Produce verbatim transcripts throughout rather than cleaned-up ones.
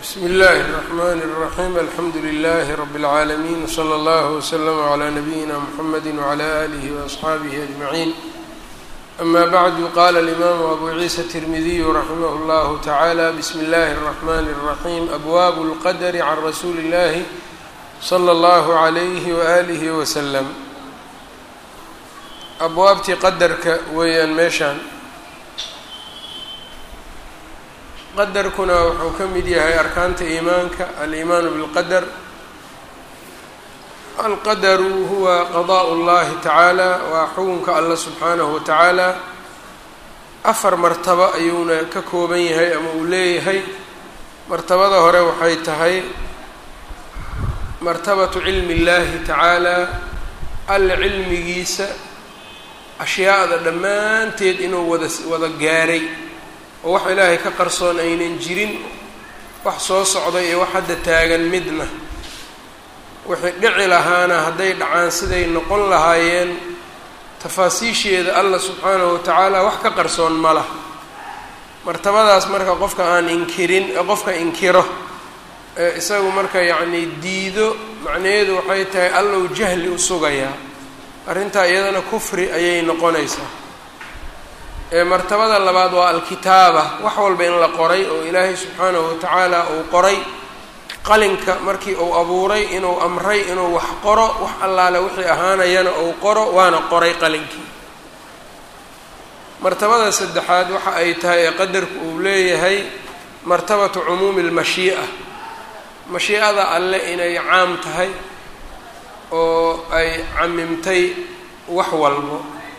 بسم الله الرحمن الرحيم الحمد لله رب العالمين وصلى الله وسلم على نبينا محمد وعلى آله وأصحابه أجمعين أما بعد قال الإمام أبو عيسى الترمذي رحمه الله تعالى بسم الله الرحمن الرحيم أبواب القدر عن رسول الله صلى الله عليه وآله وسلم abwaabtii qadarka weeyaan meeshaan qadarkuna wuxuu ka mid yahay arkaanta iimaanka aliimaanu bilqadar alqadaru huwa qadaa'u اllahi tacaala waa xukunka alla subxaanahu watacaala afar martabo ayuuna ka kooban yahay ama uu leeyahay martabada hore waxay tahay martabatu cilmi اllahi tacaala alla cilmigiisa ashyaada dhammaanteed inuu wada wada gaaray oo wax ilaahay ka qarsoon aynan jirin wax soo socday iyo wax hadda taagan midna wixii dhici lahaana hadday dhacaan siday noqon lahaayeen tafaasiisheeda alla subxaanahu watacaala wax ka qarsoon ma laha martabadaas marka qofka aan inkirin qofka inkiro ee isagu marka yacnii diido macnaheedu waxay tahay allow jahli u sugayaa arrintaa iyadana kufri ayay noqonaysaa ee martabada labaad waa alkitaaba wax walba in la qoray oo ilaahay subxaanahu watacaala uu qoray qalinka markii uu abuuray inuu amray inuu wax qoro wax allaale wixii ahaanayana uu qoro waana qoray qalinkii martabada saddexaad waxa ay tahay ee qadarku uu leeyahay martabatu cumuumi lmashii'a mashii'ada alle inay caam tahay oo ay camimtay wax walbo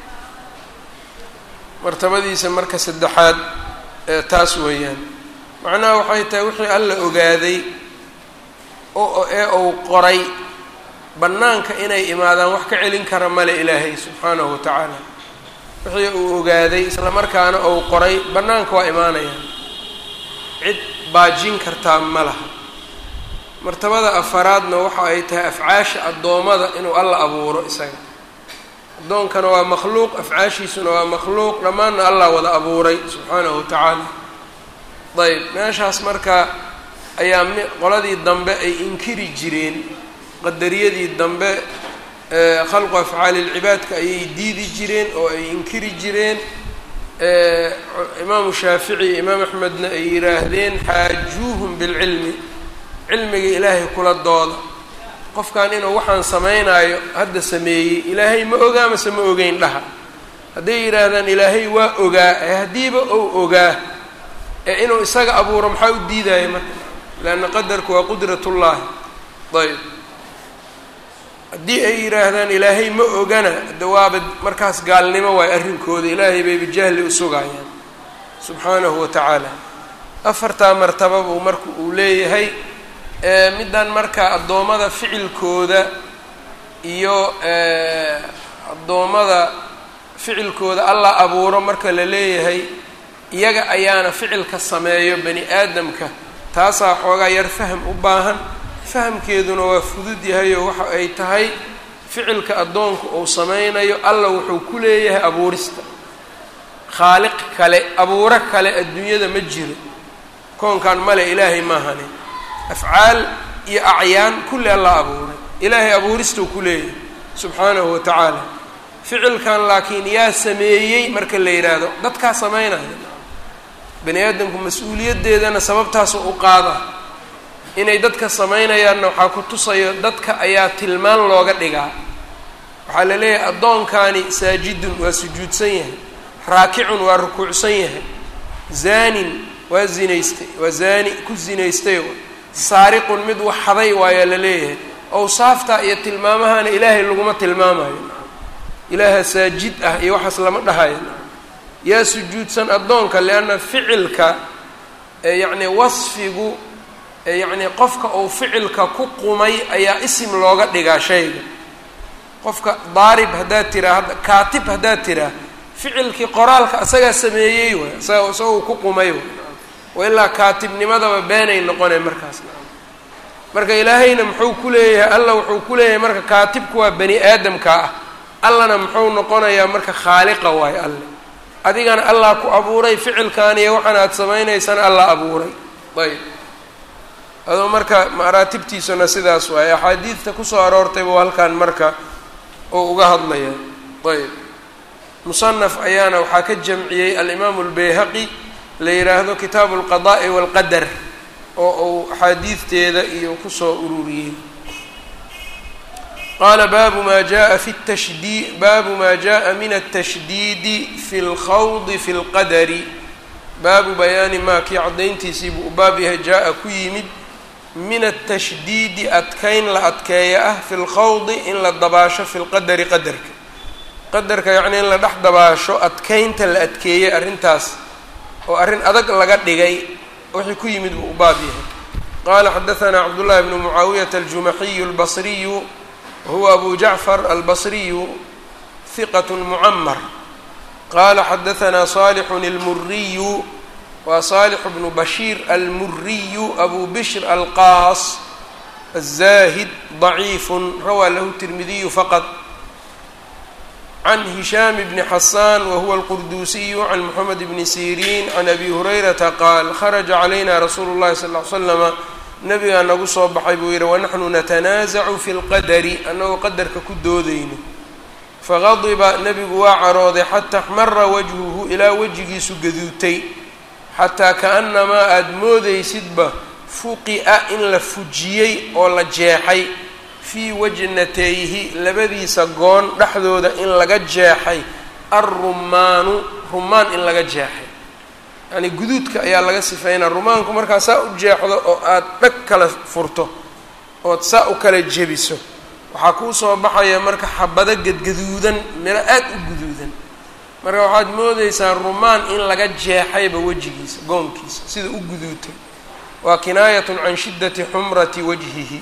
martabadiisa marka saddexaad ee taas weeyaan macnaha waxay tahay wixii alla ogaaday oo ee uu qoray bannaanka inay imaadaan wax ka celin kara male ilaahay subxaanahu watacaala wixii uu ogaaday isla markaana uu qoray bannaanka waa imaanayaan cid baajin kartaa ma laha martabada afaraadna waxa ay tahay afcaasha addoommada inuu alla abuuro isaga addoonkana waa makhluuq afcaashiisuna waa makhluuq dhammaanna allah wada abuuray subxaanahu watacaala ayb meeshaas marka ayaa m qoladii dambe ay inkiri jireen qadariyadii dambe khalqu afcaali lcibaadka ayay diidi jireen oo ay inkiri jireen imaamu shaafici imaam axmedna ay yidhaahdeen xaajuuhum bilcilmi cilmiga ilaahay kula dooda qofkan inuu waxaan samaynaayo hadda sameeyey ilaahay ma ogaa mase ma ogeyn dhaha hadday yidhaahdaan ilaahay waa ogaa ee haddiiba ou ogaa ee inuu isaga abuuro maxaa u diidaya marka leanna qadarku waa qudratullaahi ayb haddii ay yidhaahdaan ilaahay ma ogana de waaba markaas gaalnimo waay arrinkooda ilaahay bayba jahli u sugaayaan subxaanahu watacaala afartaa martaba buu marka uu leeyahay middan marka addoommada ficilkooda iyo addoommada ficilkooda alla abuuro marka la leeyahay iyaga ayaana ficilka sameeyo bani aadamka taasaa xoogaa yar faham u baahan fahamkeeduna waa fudud yahay oo waxa ay tahay ficilka addoonku uu sameynayo alla wuxuu ku leeyahay abuurista khaaliq kale abuuro kale adduunyada ma jiro koonkan male ilaahay maahani afcaal iyo acyaan kulli alla abuuray ilaahay abuuristuu ku leeyahay subxaanahu watacaala ficilkan laakiin yaa sameeyey marka la yidhaahdo dadkaa sameynaya bani aadamku mas-uuliyaddeedana sababtaasoo u qaada inay dadka sameynayaanna waxaa ku tusayo dadka ayaa tilmaan looga dhigaa waxaa la leeyahay addoonkani saajidun waa sujuudsan yahay raakicun waa rukuucsan yahay zaanin waa zinaystay waa zaani ku zinaystay saariqun mid waxaday waayaa la leeyahay awsaafta iyo tilmaamahana ilaahay laguma tilmaamayo ilaaha saajid ah iyo waxaas lama dhahayo yaa sujuudsan addoonka lianna ficilka yacni wasfigu yacni qofka uu ficilka ku qumay ayaa isim looga dhigaa shayga qofka daarib haddaad tiraa kaatib haddaad tiraa ficilkii qoraalka asagaa sameeyey waay isaga isagoo ku qumay way wailaa kaatibnimadaba beenay noqonay markaas marka ilaahayna muxuu ku leeyahay alla wuxuu ku leeyahay marka kaatibku waa bani aadamka ah allana muxuu noqonayaa marka khaaliqa waayo alle adigana allah ku abuuray ficilkan iyo waxaan aad samaynaysaan allah abuuray ayb adoo marka maraatibtiisuna sidaas waaye axaadiidta kusoo aroortay buu halkan marka oo uga hadlaya. ayb musanaf ayaana waxaa ka jamciyey alimaamu albayhaqi la yidhaahdo kitaabu alqadaa'i waalqadar oo uu axaadiidteeda iyo kusoo ururiyey. qaala baabu maa jaa fi tashdii baabu maa jaa min altashdiidi fi lkhawdi fi lqadari baabu bayaani maa kii caddayntiisii buu u baab yahay jaa-a ku yimid min altashdiidi adkayn la adkeeya ah fi lkhawdi in la dabaasho fi lqadari qadarka qadarka yacnii in la dhex dabaasho adkaynta la adkeeyey arrintaas oo arrin adag laga dhigay wixii ku yimid buu u baab yahay. qaala xadahanaa cabdullahi bnu mucaawiyata aljumaxiyu albasriyu wahuwa abu jacfar albasriyu hiqat mucamar qaala xadahanaa saalixun almuriyu waa saalix bnu bashiir almuriyu abu bishr alqaas الزاهد ضعيف rawى lahu التirmidiyu faqط عن هشام بن حسان وهو القردوسي عن محمد بن سيرين عن أبي هريرة قال خرج علينا رsuuل الlahi صلى اه عليه وسلم nabigaa nagu soo baxay buu yihi wanaxnu نتنaaزع في الqadr anagoo qadarka ku doodayno faqadiba nebigu waa carooday xatى اxmara wجهuhu ilaa wejigiisu gaduutay xataa kaأnamaa aada moodaysidba fuqi'a in la fujiyey oo la jeexay fii wajnatayhi labadiisa goon dhexdooda in laga jeexay alrumaanu rumaan in laga jeexay yacnii guduudka ayaa laga sifeynaa rumaanku markaa saa u jeexdo oo aada dhag kala furto ood saa u kala jebiso waxaa kuu soo baxaya marka xabado gadgaduudan miro aada u guduudan marka waxaad moodaysaa rumaan in laga jeexayba wejigiisa goonkiisa sida u guduutay waa kinaayatun can shiddati xumrati wajhihi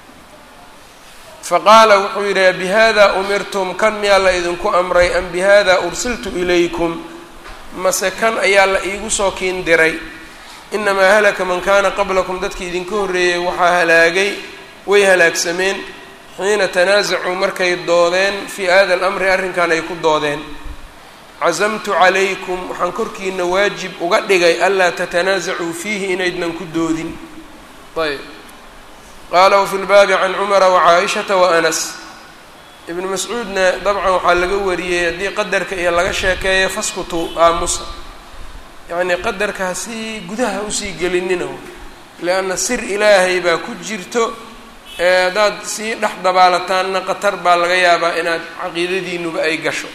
faqaala wuxuu yidhi bihada umirtum kan miyaa la idinku amray am bihada ursiltu ilaykum mase kan ayaa la iigu soo kiin diray inamaa halaka man kaana qablakum dadkii idinka horreeyey waxaa halaagay way halaagsameen xiina tanaasacuu markay doodeen fii hada alamri arrinkan ay ku doodeen casamtu calaykum waxaan korkiina waajib uga dhigay anlaa tatanaasacuu fiihi inaydnan ku doodin. ayb qaala wafi lbaabi can cumara wacaaishata waanas ibnu mascuudna dabcan waxaa laga wariyey haddii qadarka iyo laga sheekeeyo faskutu aamusa yacnii qadarka hasii gudaha usii gelinina lianna sir ilaahay baa ku jirto ee haddaad sii dhex dabaalataanna qatar baa laga yaabaa inaad caqiidadiinuba ay gasho.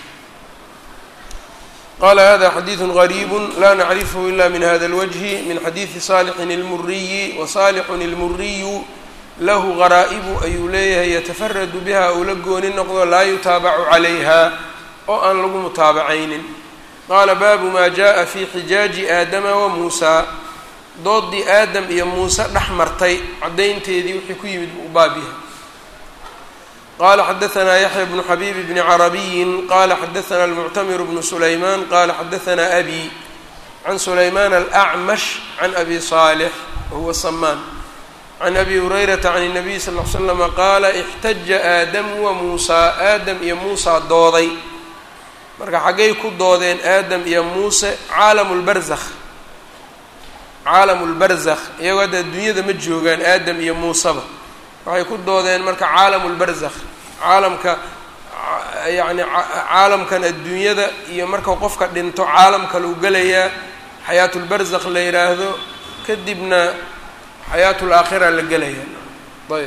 qala hada xadiidu gariibu laa nacrifhu ila min hada اlwجhi min xadiidi saalixin اlmuriyi wasaalixun اlmuriyu lahu garaa'ibu ayuu leeyahay yatafaradu biha uu la gooni noqdo laa yutaabacu calayha oo aan lagu mutaabacaynin. qaala baabu maa jaءa fi xijaaji aadama wa muusaa doodii aadam iyo muuse dhex martay caddaynteedii wixii ku yimid u baab yahay. qala xadaثna yaحya bnu xabib bni carabiyi qala xadaثna almuctamir bnu sulayman qala xadaثna abi can sulayman alأcmash can abi صaalix wahuwa samaan can abi hurayrata can الnabiy sal ll ly slama qaala ixtaja aadamu wa muusaa aadam iyo muusaa dooday marka xaggay ku doodeen aadam iyo muuse caalamu lbarzakh caalamu lbarzakh iyagoo hadda adduunyada ma joogaan aadam iyo muuseba waxay ku doodeen marka caalamu lbarzakh caalamka yacni caalamkan adduunyada iyo marka qofka dhinto caalamka lagu gelayaa xayaatulbarzakh la yidhaahdo kadibna xayaatu laakhira la gelaya. ayb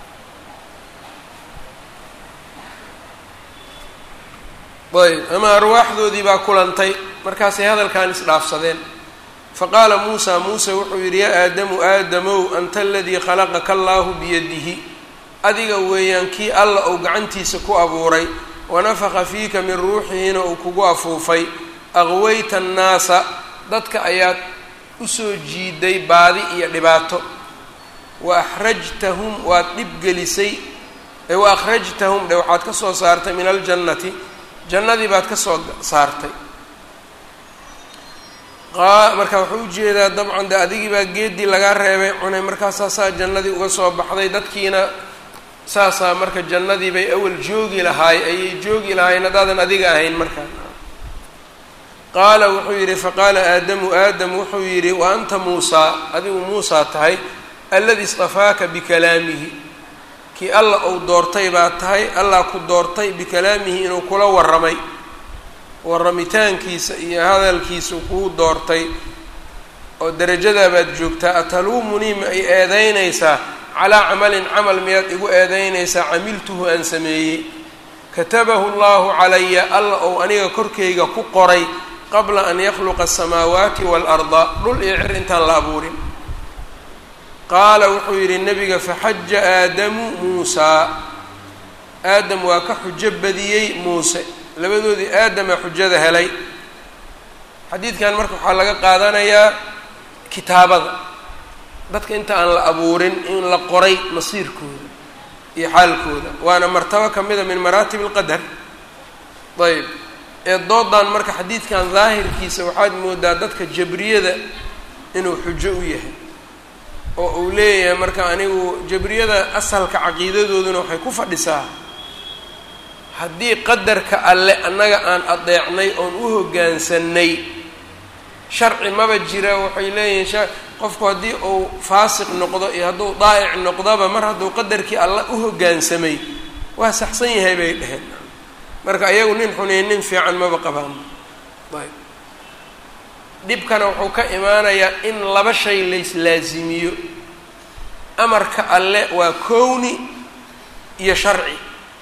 ayb ama arwaaxdoodii baa kulantay markaasay hadalkan isdhaafsadeen faqaala muusa muuse wuxuu yidhi yaa aadamu aadamow anta aladii khalaqaka allaahu biyadihi adiga weeyaan kii alla uu gacantiisa ku abuuray wanafaka fiika min ruuxihina uu kugu afuufay aqwayta annaasa dadka ayaad usoo jiiday baadi iyo dhibaato wa axrajtahum waad dhibgelisay wa akhrajtahum dhe waxaad ka soo saartay min aljannati jannadii baad ka soo saartay. marka wuxuu ujeedaa dabcan de adigii baa geedii lagaa reebay cunay markaasaa saa jannadii uga soo baxday dadkiina saasaa marka jannadii bay awal joogi lahaay ayay joogi lahaayeen haddaadan adiga ahayn markaa. qaala wuxuu yidhi faqaala aadamu aadam wuxuu yidhi wa anta muusaa adigu muusaa tahay aladi istafaaka bikalaamihi kii alla uu doortay baa tahay allah ku doortay bikalaamihi inuu kula warramay warramitaankiisa iyo hadalkiisa kuu doortay oo darajadaa baad joogtaa ataluumunii ma ay eedaynaysaa calaa camalin camal miyaad igu eedaynaysaa camiltuhu aan sameeyey katabahu allahu calaya alla ou aniga korkayga ku qoray qabla an yakhluqa asamaawaati waalarda dhul iyo cir intaan la abuurin qaala wuxuu yidhi nebiga faxaja aadamu muusaa aadam waa ka xujo badiyey muuse labadoodii aadama xujada helay xadiidkan marka waxaa laga qaadanayaa kitaabada dadka inta aan la abuurin in la qoray masiirkooda iyo xaalkooda waana martabo ka mida min maraatib alqadar ayb ee doodan marka xadiidkan daahirkiisa waxaad moodaa dadka jabriyada inuu xujo u yahay oo uu leeyahay marka anigu jabriyada asalka caqiidadooduna waxay ku fadhisaa haddii qadarka alle annaga aan adeecnay oon u hoggaansanay sharci maba jira waxay leeyihiin qofku haddii uu faasiq noqdo iyo hadduu daa'ic noqdoba mar hadduu qadarkii alla u hoggaansamay waa saxsan yahay bay dheheen marka ayagu nin xuneyn nin fiican maba qabaan ayb dhibkana wuxuu ka imaanayaa in laba shay layslaasimiyo amarka alle waa kowni iyo sharci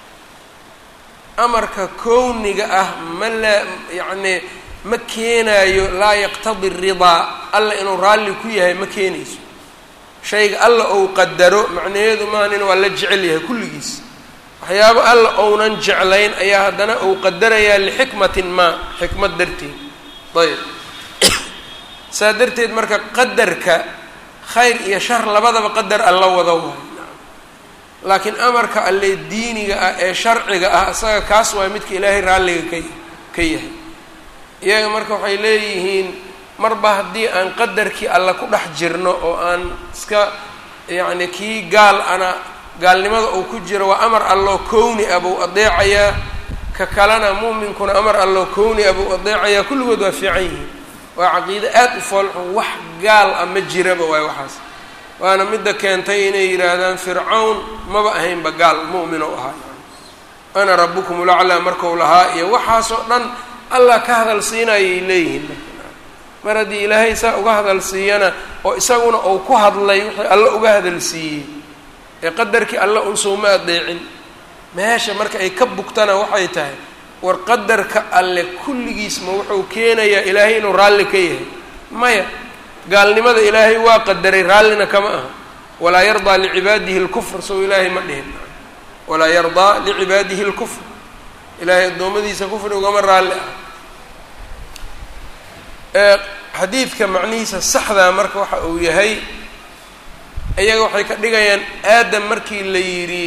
amarka kowniga ah ma la yacni ma keenaayo laa yaqtadi ridaa alla inuu raalli ku yahay ma keenayso shayga alla ou qadaro macnaheedu maahan in waa la jecel yahay kulligiis waxyaabo alla ounan jeclayn ayaa haddana uu qadarayaa lixikmatin maa xikmad darteed ayb saa darteed marka qadarka khayr iyo shar labadaba qadar alla wada waay laakiin amarka alle diiniga ah ee sharciga ah isaga kaas waay midka ilaahay raalliga ka ka yahay iyaga marka waxay leeyihiin marba haddii aan qadarkii alla ku dhex jirno oo aan iska yacni kii gaal ana gaalnimada uu ku jiro waa amar alloo kowni ah buu adeecayaa ka kalena muuminkuna amar alloo kowni ah buu adeecayaa kulligood waa fiican yihiin waa caqiide aad u foolxun wax gaal ah ma jiraba waay waxaas waana midda keentay inay yidhaahdaan fircawn maba ahaynba gaal mu'min oo ahaa ana rabbukum ulaclaa markau lahaa iyo waxaasoo dhan allah ka hadal siinayay leeyihiin mar haddii ilaahay saa uga hadal siiyana oo isaguna uu ku hadlay wixii alla uga hadal siiyey ee qadarkii alla un sooma adeecin meesha marka ay ka bugtana waxay tahay war qadarka alle kulligiisma wuxuu keenayaa ilaahay inuu raalli ka yahay maya gaalnimada ilaahay waa qadaray raallina kama aha walaa yardaa licibaadihi lkufr sow ilaahay ma dhihin walaa yardaa licibaadihi lkufr ilaahay addoommadiisa kufri ugama raalli ah xadiidka macnihiisa saxdaa marka waxa uu yahay iyaga waxay ka dhigayaan aadam markii la yidhi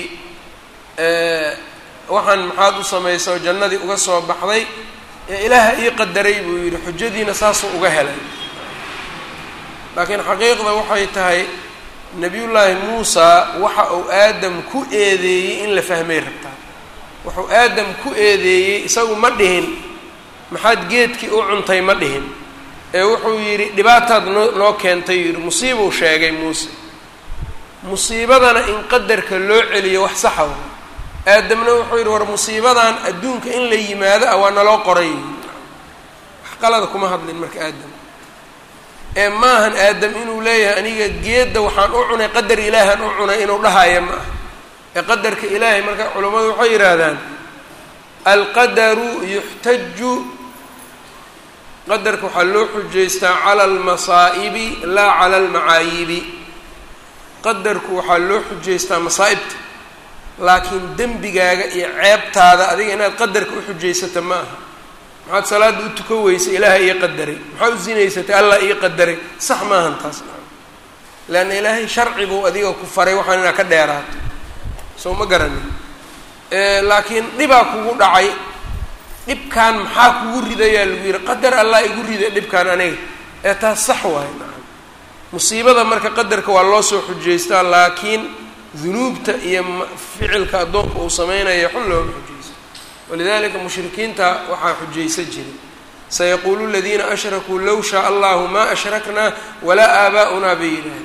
waxaan maxaad u samaysa oo jannadii uga soo baxday ee ilaaha ii qadaray buu yidhi xujadiina saasuu uga helay laakiin xaqiiqda waxay tahay nebiyullaahi muusaa waxa uu aadam ku eedeeyey in la fahmay rabtaa wuxuu aadam ku eedeeyey isagu ma dhihin maxaad geedkii u cuntay ma dhihin ee wuxuu yidhi dhibaataad noo noo keentay yidhi musiibuu sheegay muuse musiibadana in qadarka loo celiyo wax saxa wa aadamna wuxuu yidhi war musiibadan adduunka in la yimaado ah waa naloo qoray wax qalada kuma hadlin marka aadam ee maahan aadam inuu leeyahay aniga geedda waxaan u cunay qadar ilaahan u cunay inuu dhahaya ma aha ee qadarka ilaahay marka culammadu waxay yidhaahdaan alqadaru yuxtaju qadarka waxaa loo xujaystaa cala almasaa'ibi laa cala almacaayibi qadarku waxaa loo xujaystaa masaa'ibta laakiin dembigaaga iyo ceebtaada adiga inaad qadarka u xujaysata ma aha maxaad salaadda u tukan weysay ilaahay ii qadaray maxaad u zinaysatay allah ii qadaray sax maahan taas leanna ilaahay sharci buu adiga ku faray waxaan inaad ka dheeraato soo ma garanin laakiin dhibaa kugu dhacay dhibkaan maxaa kugu ridayaa lagu yidhi qadar allah igu riday dhibkaan aniga ee taas sax waayo nacam musiibada marka qadarka waa loo soo xujaystaa laakiin dunuubta iyo ficilka addoonka uu sameynaya xun looma xujaysto walidalika mushrikiinta waxaa xujaysan jiray sayaquulu ladiina ashrakuu low shaa allahu maa ashraknaa walaa aabaa'unaa bay yidhaahdeen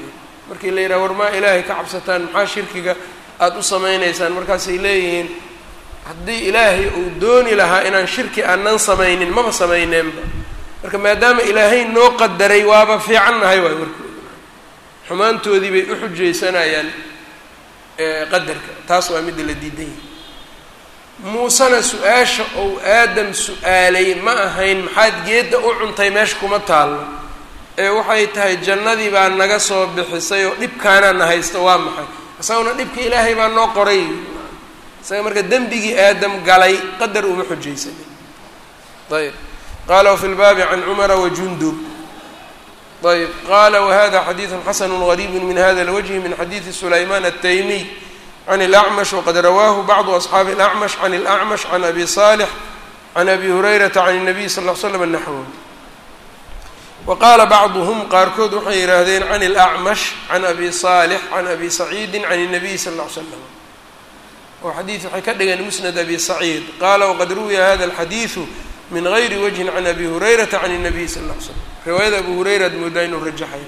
markii la yidhaha war maa ilaahay ka cabsataan maxaa shirkiga aada u samaynaysaan markaasay leeyihiin haddii ilaahay uu dooni lahaa inaan shirki aanan samaynin maba samayneenba marka maadaama ilaahay noo qadaray waaba fiican nahay waay warkooda xumaantoodii bay u xujaysanayaan qadarka taas waa midda la diidan yahay muusena su-aasha ou aadam su-aalay ma ahayn maxaad geedda u cuntay meesha kuma taallo ee waxay tahay jannadii baa naga soo bixisay oo dhibkaanaana haysta waa maxay isaguna dhibka ilaahay baa noo qoray isaga marka dembigii aadam galay qadar uma xujaysanin ayb qala wafi lbaabi can cumara wajundub ayb qala wahada xadiidu xasanu gariibu min hada lwajhi min xadiidi sulayman ataymiy can اlأcmash waqad rawaahu bacdu asxaabi اlأcmash can اlأcmash can abi salix can abi hurayrata can الnabiy sal ll slam naxwu waqaala bacduhm qaarkood waxay yidhaahdeen can اlأcmash can abi salix can abi saciidi can الnabiy sal ll ly slam oo xadiid waxay ka dhigeen musnad abi saciid qaala waqad ruwiya hada اlxadiidu min gayri wajhin can abi hurayrata can الnabiy sal ll ly slam riwaayada abu hurayra ad moodaa inuu rajaxay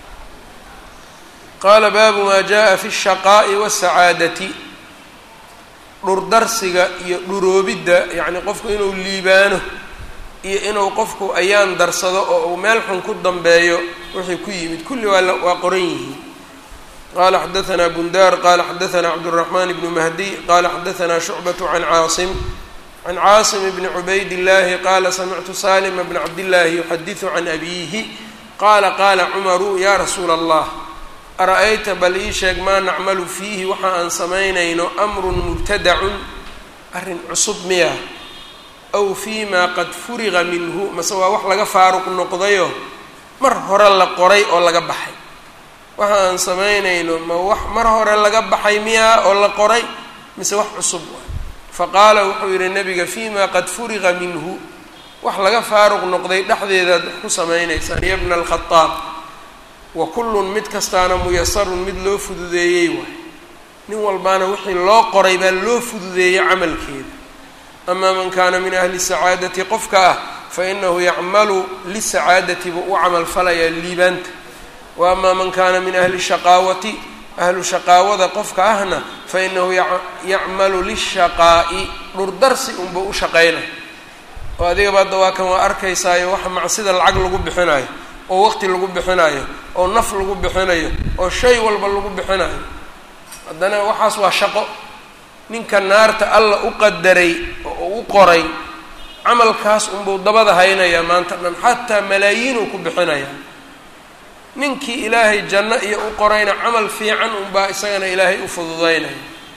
qaala baabu maa jaءa fi الshaqaaءi wالsacaadati dhurdarsiga iyo dhuroobidda yacni qofku inuu liibaano iyo inuu qofku ayaan darsado oo uu meel xun ku dambeeyo wixii ku yimid kulli waa waa qoran yihiin qala xadaثna bundar qala xadaثna cabdالرaحman bn mahdi qala xadaثna shucbaة can caasim can caasim bni cubayd الlahi qala samictu salma bna cabdالlahi yuxadiثu can abihi qala qala cmaru ya rasuula الlah ara-ayta bal ii sheeg maa nacmalu fiihi waxa aan samaynayno amrun mubtadacun arrin cusub miya aw fii maa qad furiqa minhu mase waa wax laga faaruq noqdayo mar hore la qoray oo laga baxay waxa aan samaynayno ma wax mar hore laga baxay miya oo la qoray mise wax cusub waay faqaala wuxuu yidhi nabiga fii maa qad furiqa minhu wax laga faaruq noqday dhexdeedaad wax ku samaynaysaan ya bna alkhadaab wa kullun mid kastaana muyasarun mid loo fududeeyey waay nin walbaana wixii loo qoray baa loo fududeeyey camalkeeda amaa man kaana min ahli sacaadati qofka ah fa inahu yacmalu lisacaadati buu u camal falayaa liibaanta wa amaa man kaana min ahli shaqaawati ahlu shaqaawada qofka ahna fa inahu yacmalu lishaqaa'i dhurdarsi unbuu u shaqaynay oo adigaba hadda waa kan waa arkaysaayo waxa macsida lacag lagu bixinayo oo waqti lagu bixinayo oo naf lagu bixinayo oo shay walba lagu bixinayo haddana waxaas waa shaqo ninka naarta alla u qadaray oo u qoray camalkaas unbuu dabada haynayaa maanta dhan xataa malaayiinuu ku bixinayaa ninkii ilaahay janno iyo u qorayna camal fiican unbaa isagana ilaahay u fududaynaya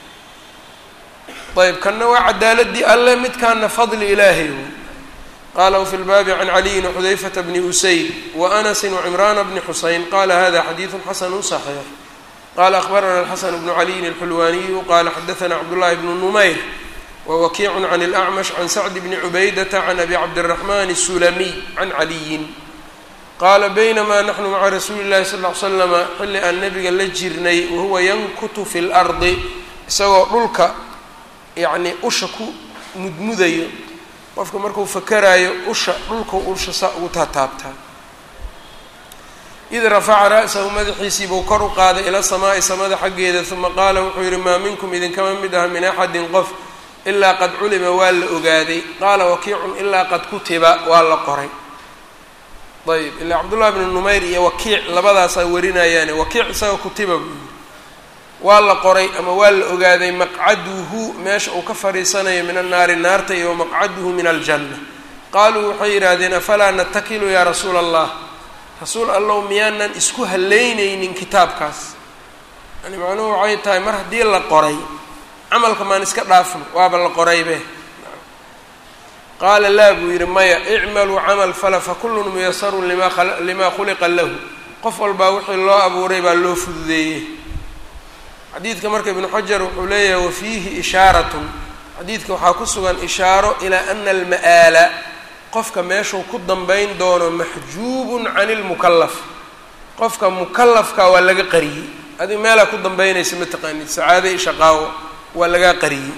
ayb kanna waa cadaaladii alle midkaana fadli ilaahay qala wfi lbaabi can caliyin xudayfata bni usayd waanasi wcimrana bni xuseyn qala hada xadiidu xasanu صaxiix qala akhbarana alxasan bnu caliyin alxulwaniyu qala xadaثna cabdullahi bnu numayr wawakiicu can اlأcmash can sacd bni cubaydata can abi cabdالraxman الsulamiy can caliyin qaala baynamaa naxnu maca rasuuli اllahi sal ly slama xilli aan nabiga la jirnay wahuwa yankutu fi اlardi isagoo dhulka yani usha ku mudmudayo qofka markuu fakaraayo usha dhulka usha saa ugu taataabtaa id rafaca ra'sahu madaxiisii buu kor u qaaday ila samaa'i samada xaggeeda uma qaala wuxuu yidhi maa minkum idinkama mid aha min axadin qof ilaa qad culima waa la ogaaday qaala wakiicun ilaa qad kutiba waa la qoray ayb ilaa cabdullahi bnu numayr iyo wakiic labadaasaa warinayaane wakiic isaga kutiba buu yidhi waa la qoray ama waa la ogaaday maqcaduhu meesha uu ka fadhiisanayo min annaari naarta iyo maqcaduhu min aljanna qaaluu waxay yidhaahdeen afalaa natakilu yaa rasuula allah rasuul allow miyaanan isku halaynaynin kitaabkaas yani macnuhu waxay tahay mar haddii la qoray camalka maan iska dhaafno waaba la qoraybe qaala laa buu yidhi maya icmaluu camal fala fakullun muyasarun lima limaa khuliqa lahu qof walbaa wixii loo abuuray baa loo fududeeyey xadiidka marka ibnu xajar wuxuu leeyahay wafiihi ishaaratun xadiidka waxaa ku sugan ishaaro ilaa ana alma'aala qofka meeshuu ku dambayn doono maxjuubun can ilmukalaf qofka mukalafka waa laga qariyey adiga meelaa ku dambaynaysa ma taqaanid sacaade i shaqaawo waa lagaa qariyey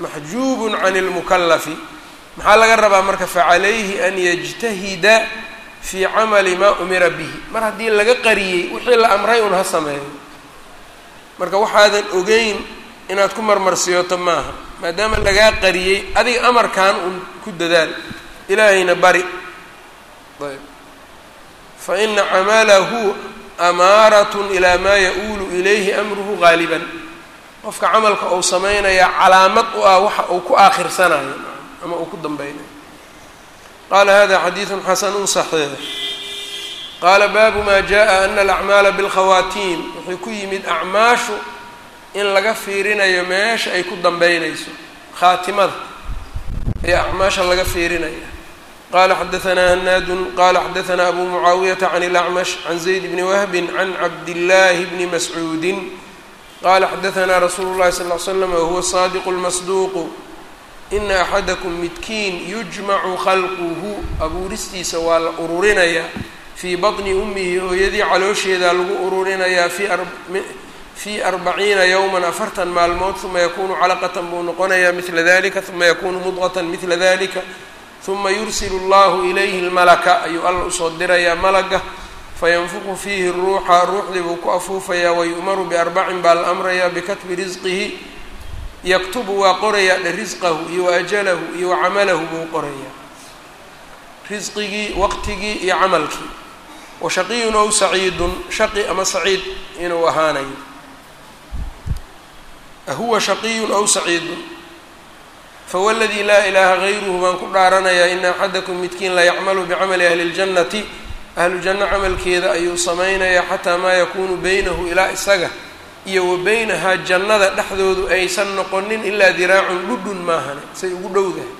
maxjuubun can ilmukalafi maxaa laga rabaa marka facalayhi an yajtahida fii camali maa umira bihi mar haddii laga qariyey wixii la amray un ha sameeyo marka waxaadan ogeyn inaad ku marmarsiyoto maaha maadaama lagaa qariyey adiga amarkan un ku dadaal ilaahayna bari ayb fa ina camalahu amaaratun ilaa maa ya-uulu ilayhi amruhu gaaliban qofka camalka uu samaynayaa calaamad u ah waxa uu ku aakhirsanaayo ama uu ku dambeynayo qaala hada xadiidu xasanu صaxiix qaala baabu maa jaءa ana alacmaala biاlkhawaatiim wuxuu ku yimid acmaashu in laga fiirinayo meesha ay ku dambeynayso khaatimada ee acmaasha laga fiirinaya qala xadaثna hanaadu qala xadaثna abu mucaawiyata can اlacmash can zayd bni wahbi can cabdillaahi bni mascuudi qala xadaثna rasuulu اllahi sal ll ly slam wahuwa saadiqu اlmasduuqu ina axadakum midkiin yujmacu khalquhu abuuristiisa waa la ururinaya fii baطni ummihi hooyadii caloosheedaa lagu ururinayaa fii arbaciina yowman afartan maalmood uma yakunu calaqatan buu noqonayaa midla dalika uma yakunu mudqatan midla dalika uma yursilu allahu ilayhi اlmalaka ayuu alla usoo dirayaa malaga fayanfuqu fiihi ruuxa ruuxdii buu ku afuufayaa wayu'maru biarbacin baa la amrayaa bikatbi risqihi yaktubu waa qorayaa dhe risqahu iyo waajalahu iyo wacamalahu buu qorayaa risqigii waqtigii iyo camalkii washaqiyun ow saciidun shaqi ama saciid inuu ahaanayo ahuwa shaqiyun ow saciidun fawladii laa ilaaha gayruhu baan ku dhaaranayaa ina axadakum midkiin la yacmalu bicamali ahli اljannati ahlu janno camalkeeda ayuu samaynayaa xataa maa yakunu baynahu ilaa isaga iyo wa baynahaa jannada dhexdoodu aysan noqonin ilaa diraacun dhudhun maahane say ugu dhowdahay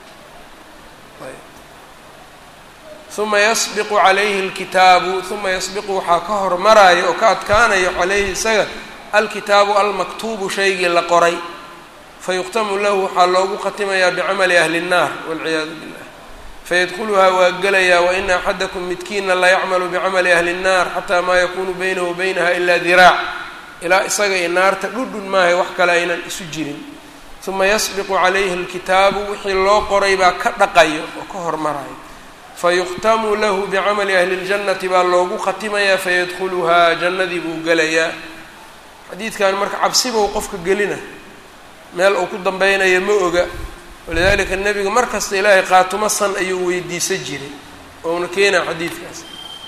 uma yasbiqu calayhi اlkitaabu uma yasbiqu waxaa ka hormaraayo oo ka adkaanayo calayhi isaga alkitaabu almaktuubu shaygii la qoray fayuqtamu lahu waxaa loogu khatimayaa bicamali ahli الnaar walciyaadu billah fayadkuluhaa waa gelayaa waina axadakum midkiina la yacmalu bicamali ahli الnaar xataa maa yakunu baynahu baynaha ilaa diraac ilaa isaga iyo naarta dhudhun maahay wax kale aynan isu jirin uma yasbiqu calayhi اlkitaabu wixii loo qoray baa ka dhaqayo oo ka hormarayo fayuqtamu lahu bicamali ahli اljannati baa loogu khatimayaa fayadkuluhaa jannadii buu gelayaa xadiidkan marka cabsibou qofka gelina meel uu ku dambeynayo ma oga walidalika nebiga mar kasta ilaahay qaatumo san ayuu weydiisan jiray ouna keenaa xadiidkaas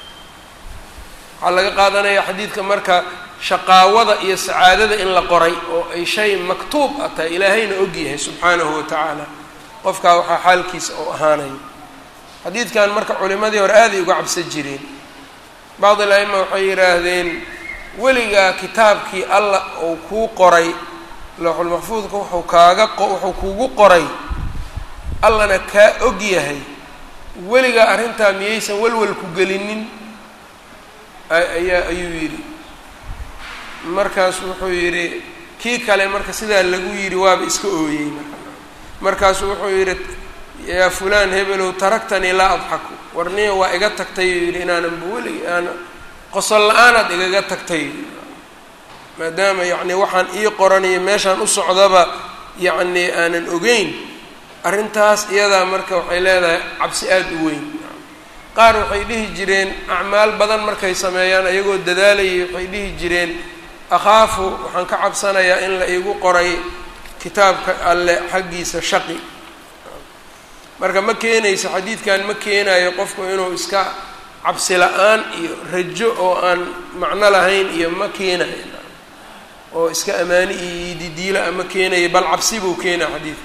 waxaa laga qaadanaya xadiidka marka shaqaawada iyo sacaadada in la qoray oo ay shay maktuub ah tahay ilaahayna ogyahay subxaanahu watacaala qofkaa waxaa xaalkiisa oo ahaanayo xadiidkan marka culimadii hore aaday uga cabsan jireen bacd al-a'ima waxay yidhaahdeen weligaa kitaabkii alla uu kuu qoray lawxulmaxfuudka wuxuu kaaga wuxuu kuugu qoray allana kaa og yahay weligaa arrintaa miyaysan walwal ku gelinin ayaa ayuu yidhi markaasu wuxuu yidhi kii kale marka sidaa lagu yidhi waaba iska ooyey marka markaasu wuxuu yidhi yaa fulaan hebelow taraktanii laa adxaku warniya waa iga tagtay uu yidhi inaananba welig aan qosol la-aanaad igaga tagtay maadaama yacni waxaan ii qoranayo meeshaan u socdaba yacni aanan ogeyn arrintaas iyadaa marka waxay leedahay cabsi aada u weyn qaar waxay dhihi jireen acmaal badan markay sameeyaan ayagoo dadaalayay waxay dhihi jireen akhaafu waxaan ka cabsanayaa in la iigu qoray kitaabka alle xaggiisa shaqi marka ma keenayso xadiidkan ma keenayo qofku inuu iska cabsi la-aan iyo rajo oo aan macno lahayn iyo ma keenayo oo iska amaani iyo didiila ama keenaya bal cabsi buu keenaa xadiidka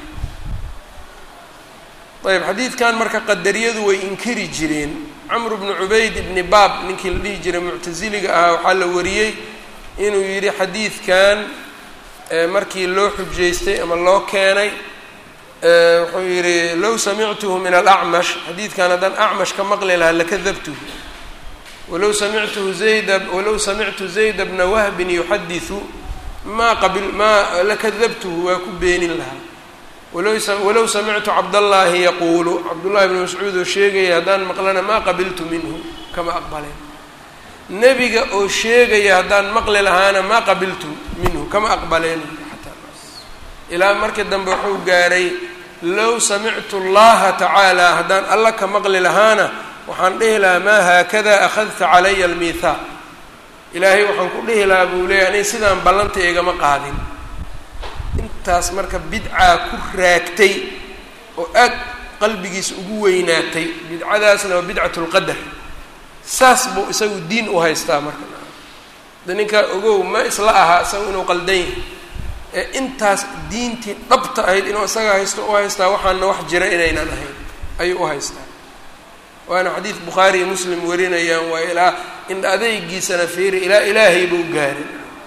ayb xadiidkan marka qadariyadu way inkiri jireen camru bnu cubayd ibni baab ninkii la dhihi jiray muctasiliga ahaa waxaa la wariyey inuu yidhi xadiidkan markii loo xujaystay ama loo keenay wuxuu yidhi low samictuhu min alacmash xadiidkan haddaan acmash ka maqli lahaa lakadabtuhu walow samictuhu zayda walow samictu zayda bna wahbin yuxadiثu maa qabil maa lakadabtuhu waa ku beenin lahaa walow samictu cabdallaahi yaquulu cabdullahi bni mascuud oo sheegaya haddaan maqlana maa qabiltu minhu kama aqbaleen nebiga oo sheegaya haddaan maqli lahaana maa qabiltu minhu kama aqbaleen xataa ilaa markii dambe wuxuu gaaray low samictu allaha tacaala haddaan alla ka maqli lahaana waxaan dhihi lahaa maa haakada akhadta calaya almiithaaq ilaahay waxaan ku dhihi lahaa buu leeyahy aniga sidaan ballanta igama qaadin. intaas marka bidcaa ku raagtay oo aad qalbigiisa ugu weynaatay, bidcadaasna waa bidcatu lqadar. saas buu isagu diin u haystaa marka de ninkaa ogow ma isla ahaa isagu inuu qaldan yahay ee intaas diintii dhabta ahayd inuu isaga haysto u haystaa waxaana wax jira inaynan ahayn ayuu u haystaa. waana xadiid bukhaari iyo muslim warinayaan waa ilaa in adeygiisana fiiri ilaa ilaahay buu gaarin.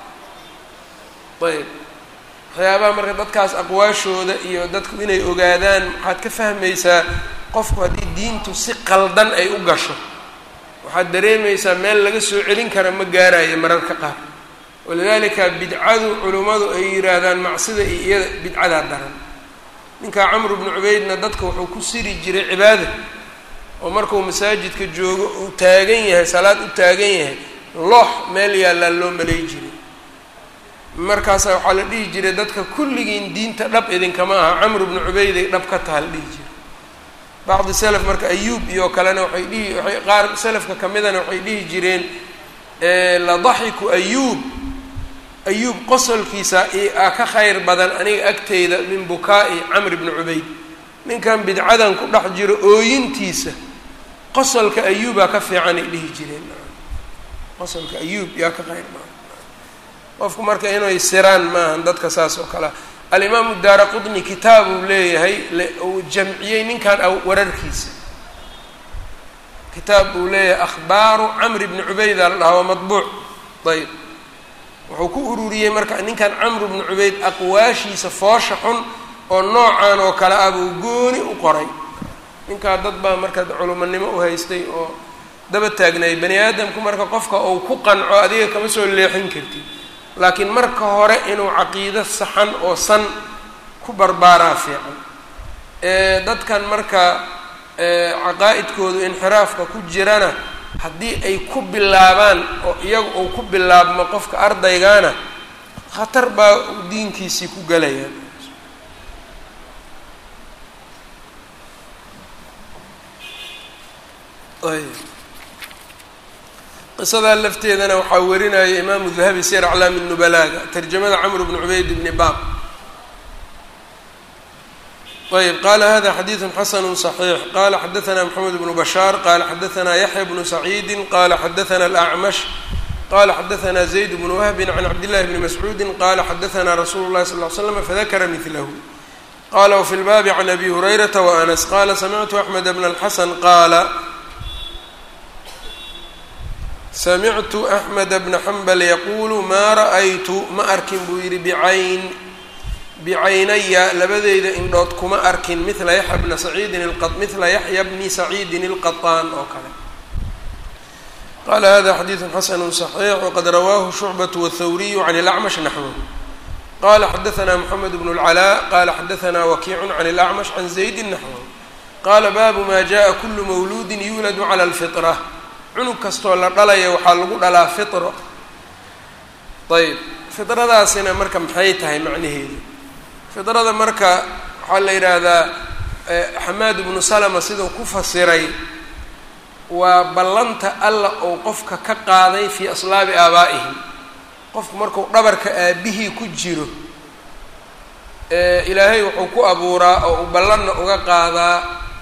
ayb waxyaabaha marka dadkaas aqwaashooda iyo dadku inay ogaadaan waxaad ka fahmaysaa qofku haddii diintu si qaldan ay u gasho waxaad dareemaysaa meel laga soo celin kara ma gaarayo mararka qaar. walidaalika bidcadu culummadu ay yidhaahdaan macsida iyo iyada bidcadaa daran. ninkaa camr bnu cubaydna dadka wuxuu ku siri jiray cibaada oo markuu masaajidka joogo uu taagan yahay salaad u taagan yahay loox meel yaallaa loo malay jiray. markaasa waxaa la dhihi jiray dadka kulligiin diinta dhab idinkama aha camr bnu cubayday dhab ka taha la dhihi jiray. bacdi salaf marka ayuub iyo kalena waxay dhihi waay qaar salafka ka midana waxay dhihi jireen la daxiku ayuub ayuub qosolkiisa a ka khayr badan aniga agteyda min bukaa'i camr bni cubayd. ninkan bidcadan ku dhex jiro ooyintiisa qosolka ayuubaa ka fiican ay dhihi jireen. qosolka ayuub yaa ka khayr badan. qofku marka inay siraan maahan dadka saas oo kalea. alimaamu daara qudni kitaab uu leeyahay uu jamciyey ninkan wararkiisa. kitaab uu leeyahay akhbaaru camr bni cubayda la dhahaa waa madbuuc. ayb wuxuu ku ururiyey marka ninkan camr bni cubayd aqwaashiisa foosha xun oo noocan oo kale ah buu gooni u qoray. ninkaa dad baa marka culumanimo u haystay oo daba taagnay. bani aadamku marka qofka uu ku qanco adiga kama soo leexin kartid, laakiin marka hore inuu caqiido saxan oo san ku barbaaraa fiican. dadkan marka caqaa'idkoodu inxiraafka ku jirana haddii ay ku bilaabaan oo iyagu uu ku bilaabmo qofka ardaygaana khatar baa diinkiisii ku galayaan. qisadaa lafteedana waxaa warinaya imaamu dahabi sir aclaami nubalaaga tarjamada camr bni cubayd bni baab. ayb qala hada xadiidu xasanu صaxiix qala xadaثna mxamed bnu bashaar qala xadaثna yaxya bnu saciidi qala xadaثna alacmash qala xadaثna zayd bnu wahbi can cabdillahi bni mascuudi qala xadaثna rasuulu lahi sal ly slam fadakara milahu qala wfi lbaabi can abi hurayrata waanas qala samictu axmed bna اlxasan qaala samictu axmed bna xambal yaquulu maa ra'aytu ma arkin buu yidhi bicayn bicaynaya labadeyda indhood kuma arkin mila yaxya bna saciidin mila yaxya bni saciidin ilqaطaan oo kale. qala hada xadiidu xasanu صaxiix waqad rawaahu shucbaة wاthawriyu can اlacmash naxwahu. qala xadaثna mxamed bn اlcalaa qala xadaثna wakiicu can اlacmash can zaydi naxwahu. qala baabu ma jaءa kulu mawluudi yuuladu calى اlfiطra. cunug kastoo la dhalaya waxaa lagu dhalaa fitro. ayb fitradaasina marka maxay tahay macnaheedu? fitrada marka waxaa la yidhaahdaa xamaad ibnu salama siduu ku fasiray waa ballanta alla oo qofka ka qaaday fii aslaabi aabaa'ihim. qofku marku dhabarka aabihii ku jiro ilaahay wuxuu ku abuuraa oo uu ballanna uga qaadaa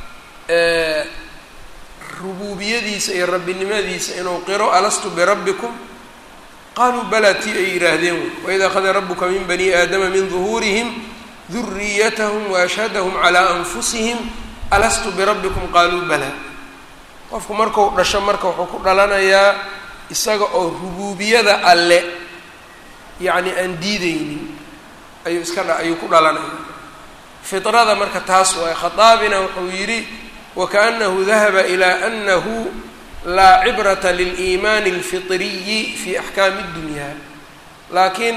rububiyadiisa iyo rabbinimadiisa inuu qiro alastu birabbikum qaaluu balaa tii ay yidhaahdeen waid akhada rabuka min bani aadama min duhuurihim duriyatahum waashhadahum calaa anfusihim alastu birabbikum qaaluu balaa. qofku marku dhasho marka wuxuu ku dhalanayaa isaga oo rububiyada alle yacni aan diideynin ayuu iska dha ayuu ku dhalanaya. fitrada marka taas waay. khadaabina wuxuu yidhi wakaأnahu dahaba ilaa anahu laa cibrata liliimaani اlfiطriyi fi axkaami اdunya. laakiin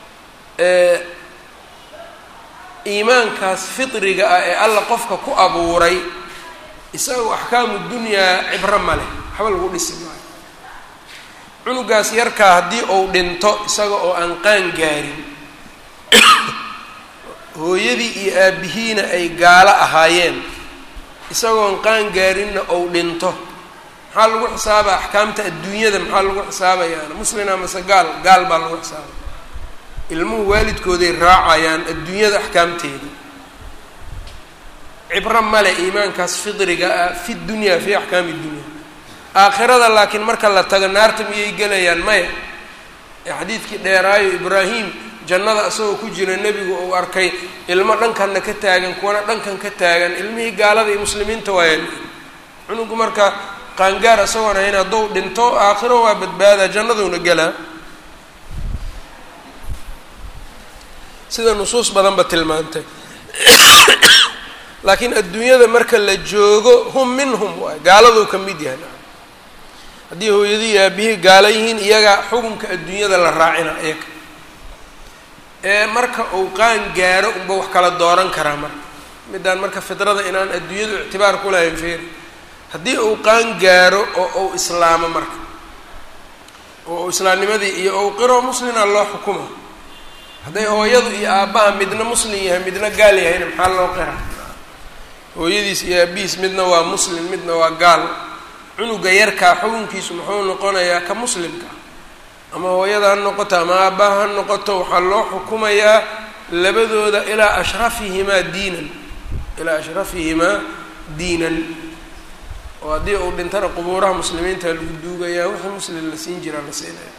iimaankaas fiطriga ah ee alla qofka ku abuuray isagao axkaamu dunyaa cibro ma leh, waxba lagu dhisi maayo. cunugaas yarkaa haddii uu dhinto isaga oo aan qaan gaarin hooyadii iyo aabihiina ay gaalo ahaayeen isagoon qaan gaarinna ou dhinto maxaa lagu xisaaba axkaamta adduunyada maxaa lagu xisaabayaana muslina mase gaal gaal baa lagu xisaabaya ilmuhu waalidkooday raacayaan adduunyada axkaamteeda cibro male iimaankaas fidriga ah fi dunya fi axkaami dunya aakhirada laakiin marka la tago naarta miyay gelayaan maya ee xadiidkii dheeraayo ibraahim jannada asagoo ku jira nebigu uu arkay ilmo dhankanna ka taagan kuwana dhankan ka taagan ilmihii gaalada iyo muslimiinta waayaan cunugu marka qaangaar isagoon ahayn hadduu dhinto aakhiro waa badbaadaa jannaduuna gelaa sida nusuus badanba tilmaantay laakiin adduunyada marka la joogo hum minhum waay gaaladuu ka mid yahay haddii hooyadii iyo aabihii gaala yihiin iyaga xukunka adduunyada la raacina iyaga ee marka uu qaan gaaro unba wax kala dooran karaa marka midaan marka fidrada inaan adduunyadu ictibaar ku lahayn fiir haddii uu qaan gaaro oo uu islaamo marka oo uu islaamnimadii iyo ou qiro muslina loo xukuma hadday hooyadu iyo aabbaha midna muslim yahay midna gaal yahayna maxaa loo qira hooyadiis iyo aabihiis midna waa muslim midna waa gaal cunuga yarkaa xukunkiisu muxuu noqonayaa ka muslimka ama hooyada ha noqoto ama aabbaha ha noqoto waxaa loo xukumayaa labadooda ilaa ashrafihimaa diinan ilaa ashrafihimaa diinan oo haddii uu dhintana qubuuraha muslimiinta lagu duugayaa wixii muslim la siin jiraa la siinaya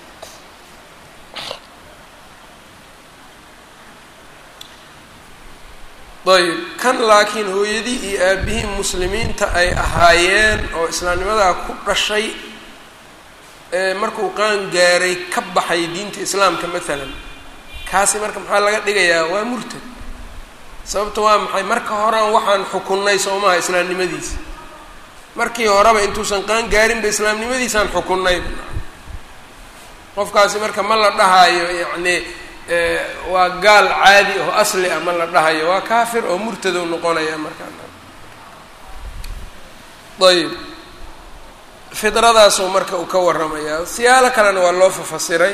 ayb kan laakiin hooyadii iyo aabihii muslimiinta ay ahaayeen oo islaamnimadaa ku dhashay ee markuu qaan gaaray ka baxay diinta islaamka maalan kaasi marka maxaa laga dhigayaa waa murtad sababta waa maxay marka horaan waxaan xukunnay soomaha islaamnimadiisa markii horeba intuusan qaan gaarinba islaamnimadiisaan xukunnay qofkaasi marka ma la dhahaayo yacni waa gaal caadi oo asli ah ma la dhahayo waa kaafir oo murtado noqonaya markaa ayb fidradaasoo marka uu ka warramayaa siyaalo kalena waa loo fafasiray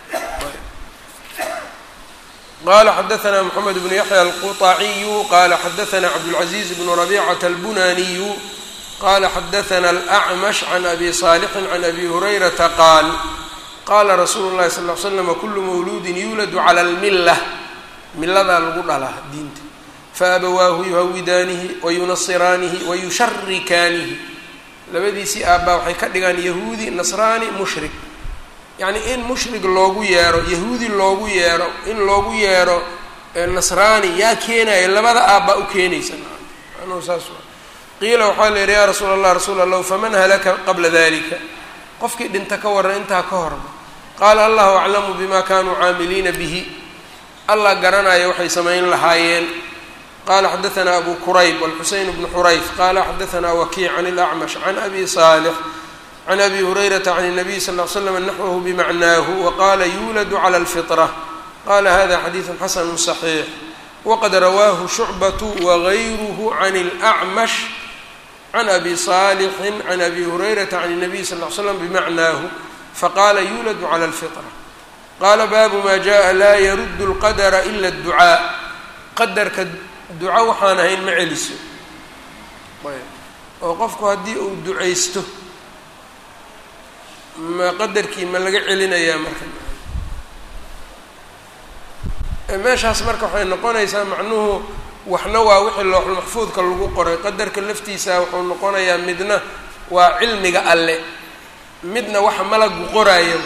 qala xadaثna mحamed بن yaحyى الqطaciyu qala xadaثna cabdالعaزيز بن ربيcة الbunaniyu qala xadaثna الأعmش عن أbي صاlح عن أbي هurayرaةa qaal qala rasuulu الlahi صلى اه عل sلم kul mawludi yuulad عlى الmilة miladaa lagu dhalaa diinta faabawaahu yuhawidaanihi wayunasiraanihi wayusharikaanihi labadiisii aabbaa waxay ka dhigaan yahuudi nasraani mushrik yacni in mushrik loogu yeero yahuudi loogu yeero in loogu yeero nasraani yaa keenaya labada aabbaa u keenaysa anuu saas waa qiila waxaa la yidhi yaa rasuula allah rasuul allah faman halaka qabla dalika qofkii dhinta ka warran intaa ka horma qaala allahu aclamu bima kanuu caamiliina bihi allah garanaya waxay samayn lahaayeen qala xadaثna abu qurayb wاlxuseyn bnu xurayf qala xadaثna wakiic can اlأcmash can abi صaalح can abi hurayrata can الnabiy sal ll ly slam naxwahu bimacnaahu waqala yuuladu clى اlfiطrة qala hada xadiiثu xasanu صaxiix waqad rawaahu shucbaةu wagayruhu can اlأcmash can abi صaalixi can abi hurayrata can الnabiy sal ll ly slam bimacnaahu faqala yuuladu clى اlfiطrة qala baabu ma jaءa laa yarud اlqadra ila الducaaء qadarka duco waxaan ahayn ma celiso oo qofku haddii uu ducaysto ma qadarkii ma laga celinayaa marka meeshaas marka waxay noqonaysaa macnuhu waxna waa wixii looxul maxfuudka lagu qoray qadarka laftiisa wuxuu noqonayaa midna waa cilmiga alle midna waxa malagu qoraayo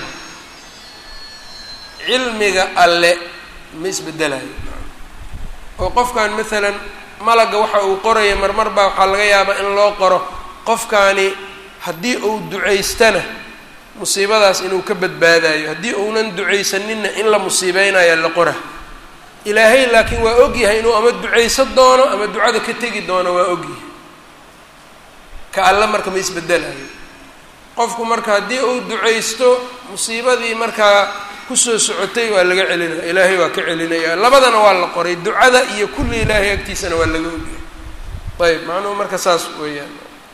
cilmiga alle ma isbedelayo oo qofkan maalan malagga waxa uu qoraya marmar baa waxaa laga yaabaa in loo qoro qofkaani haddii uu ducaystana musiibadaas inuu ka badbaadayo haddii uunan ducaysaninna in la musiibeynaya la qora ilaahay laakiin waa ogyahay inuu ama ducayso doono ama ducada ka tegi doono waa ogyahay ka alla marka ma isbedelayo qofku marka haddii uu ducaysto musiibadii markaa kusoo socotay waa laga celinaya ilaahay waa ka celinaya labadana waa la qoray ducada iyo kulli ilaahay agtiisana waa laga ogyahay ayb macnuhu marka saas weeyaan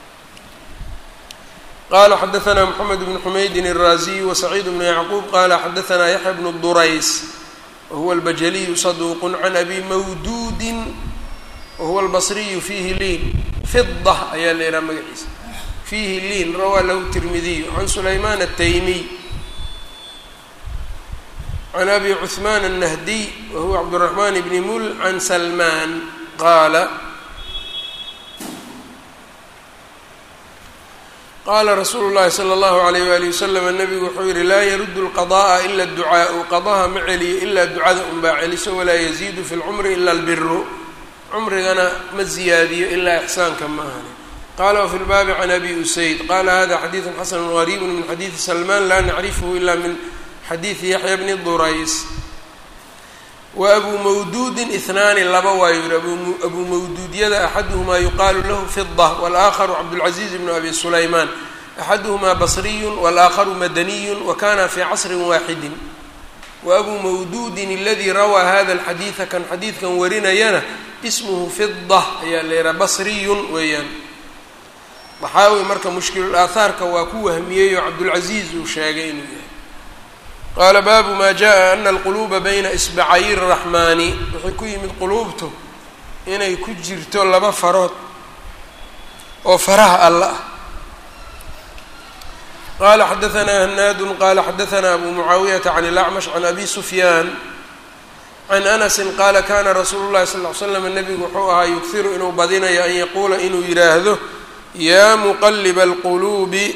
qala xadaثna mحamed bn xumaydin الraziy وسacيid bn yacquub qala xadaثna yaحya bn durays wahuwa اlbajaliyu صaduq can abi mawdudi wahuwa اlbصriyu fihi liin fida ayaa la yidhaha magaciisa fiihi liin rawaa lahu tirmidiyu can sulaymaan ataymiy can abi cuثmaan الnahdiy wa huwa cabdالraxmaan bni mul can salmaan qaala qaala rasuulu llahi salى اllahu alayh wali wasalam nabigu wuxuu yihi laa yaruddu اlqada'a ila اducaau qadaha ma celiyo ilaa ducada unbaa celiso walaa yaziidu fi lcumri ila اlbiru cumrigana ma ziyaadiyo ilaa ixsaanka ma ahani qala wfi lbaabi can abi usayd qala hada xadiidu xasanu gariibu min xadiidi salmaan laa nacrifhu ila min xadiidi yaxya bni durays wa abuu mawduudin ihnaani laba waayo yihi abuu mawduudyada axaduhumaa yuqaalu lahu fida walaakharu cabdulcaziiz bnu abi sulaymaan axaduhumaa basriyun walaakharu madaniyun wa kana fii casrin waaxidin wa abuu mawduudin aladii rawaa hada alxadiida kan xadiidkan warinayana ismuhu fida ayaa la yihaha basriyun weeyaan daxaawi marka mushkilul aathaarka waa ku wahmiyey oo cabdulcaziiz uu sheegay inuu yahay qaala baabu maa jaa ana alquluuba bayna isbacay raxmaani waxay ku yimid quluubtu inay ku jirto laba farood oo faraha alla ah qaala xadaanaa hanaadun qaala xadaanaa abu mucaawiyata can ilacmash can abi sufyaan can anasin qaala kana rasuulu llahi sal ly slam nabigu wuxuu ahaa yughiru inuu badinayo an yaquula inuu yidhaahdo yaa muqaliba alquluubi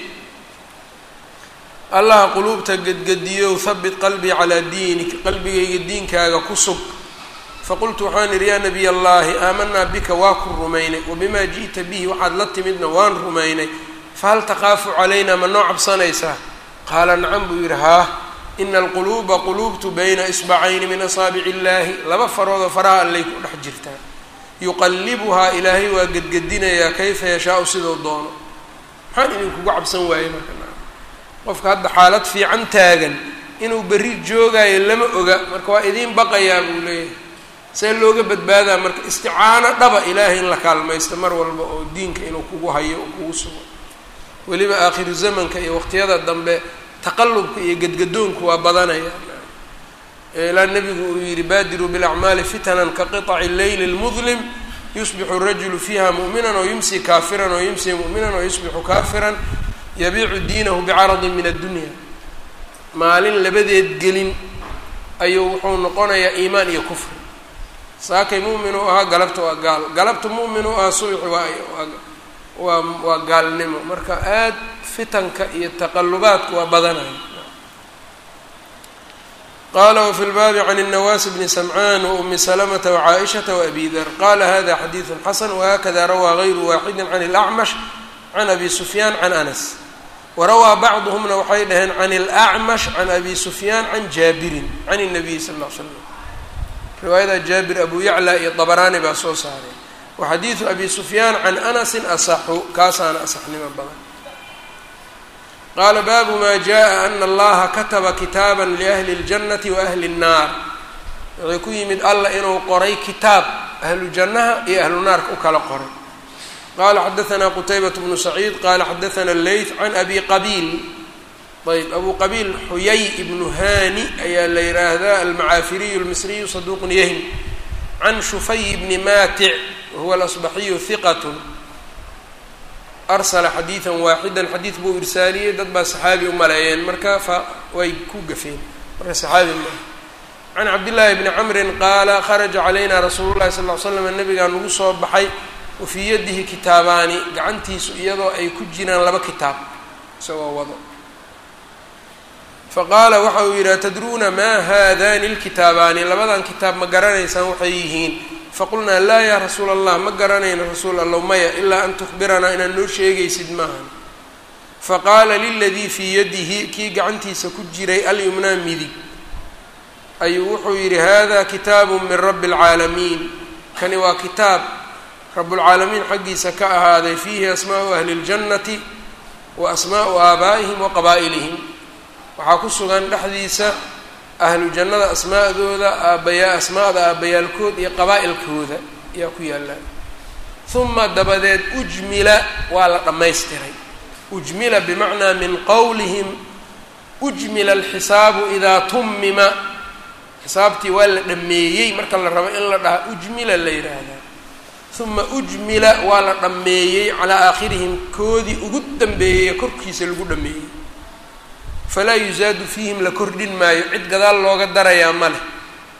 allaha quluubta gedgediyow habit qalbii calaa diinik qalbigayga diinkaaga ku sug faqultu waxaan idhi yaa nabiy allaahi aamanaa bika waa ku rumaynay wabimaa ji'ta bihi waxaad la timidna waan rumaynay fahal taqaafu calaynaa ma noo cabsanaysaa qaala nacam buu yidhi haa ina alquluuba quluubtu bayna isbacayni min asaabici illaahi laba faroodoo faraha allay ku dhex jirtaan yuqallibuhaa ilaahay waa gedgedinayaa kayfa yashaau siduu doono maxaan idinkugu cabsan waayey marka qofka hadda xaalad fiican taagan inuu berri joogaayo lama oga marka waa idiin baqayaa buu leeyahay see looga badbaadaa marka isticaano dhaba ilaahay in la kaalmaysto mar walba oo diinka inuu kugu hayo oo kugu sugo weliba aakhiru zamanka iyo waqtiyada dambe taqallubka iyo gedgadoonku waa badanaya ilaa nebigu uu yihi baadiruu bilacmaali fitanan ka qiطaci leyli اlmudlim yusbixu الrajulu fiiha mu'minan oo yumsi kaafiran oo yumsi mu'minan oo yusbixu kaafiran yabiicu diinahu bicaradin min addunya maalin labadeed gelin ayuu wuxuu noqonayaa iimaan iyo kufri saakay mu'min u ahaa galabta waa gaal galabta mu'min u ahaa subaxi waa waa waa gaalnimo marka aad fitanka iyo taqallubaadku waa badanaya qala wfi lbaabi can الnawaasi bni samcaan waumi salamata wacaaishata waabi dar qala hada xadiidu xasan wahakada rawaa gayru waaxidi can اlacmash can abi sufyaan can anas warawaa bacduhumna waxay dhaheen can اlacmash can abi sufyaan can jaabirin can الnabiy sal ll ly slam riwaayada jaabir abu yacla iyo dabaraani baa soo saaray wa xadiidu abi sufyaan can anasin asaxu kaasaana asaxnimo badan qaala baabu maa jaa ana allaha kataba kitaaba liahli اljannati waahli الnaar waxay ku yimid allah inuu qoray kitaab ahlu jannaha iyo ahlu naarka u kala qoray qala xadaanaa qutaybat bnu saciid qala xadaana leyth can abi qabiil ayb abu qabiil xuyay ibnu hani ayaa la yihaahdaa almacaafiriyu اlmisriyu saduuqun yahmi can shufay bni maatic wahuwa alasbaxiyu hiqat arsala xadiidan waaxidan xadiid buu irsaaliyey dad baa saxaabi u maleeyeen marka fa way ku gafeen marka saxaabi maaha can cabdillaahi bni camrin qaala kharaja calayna rasuulu llahi sal ly slam nabigaa nagu soo baxay wa fii yadihi kitaabaani gacantiisu iyadoo ay ku jiraan laba kitaab isagoo wado faqaala waxa uu yidhi atadruuna maa haadani lkitaabaani labadan kitaab ma garanaysaan waxay yihiin faqulnaa laa yaa rasuula allah ma garanayno rasuul allow maya ilaa an tukhbiranaa inaad noo sheegaysid maahan faqaala liladii fii yadihi kii gacantiisa ku jiray alyumnaa midig ayuu wuxuu yidhi hada kitaabu min rabbi اlcaalamiin kani waa kitaab rabbulcaalamiin xaggiisa ka ahaaday fiihi asmaau ahli اljannati wa asmaau aabaa'ihim wa qabaa'ilihim waxaa ku sugan dhexdiisa ahlu jannada asmaa'dooda aabaya asmaa'da aabbayaalkood iyo qabaa'ilkooda ayaa ku yaallaan uma dabadeed ujmila waa la dhammaystiray ujmila bimacnaa min qowlihim ujmila alxisaabu idaa tummima xisaabtii waa la dhameeyey marka la rabo in la dhaha ujmila la yidhaahdaa uma ujmila waa la dhammeeyey calaa aakhirihim koodii ugu dambeeyey korkiisa lagu dhammeeyey falaa yuzaadu fiihim la kordhin maayo cid gadaal looga darayaa ma leh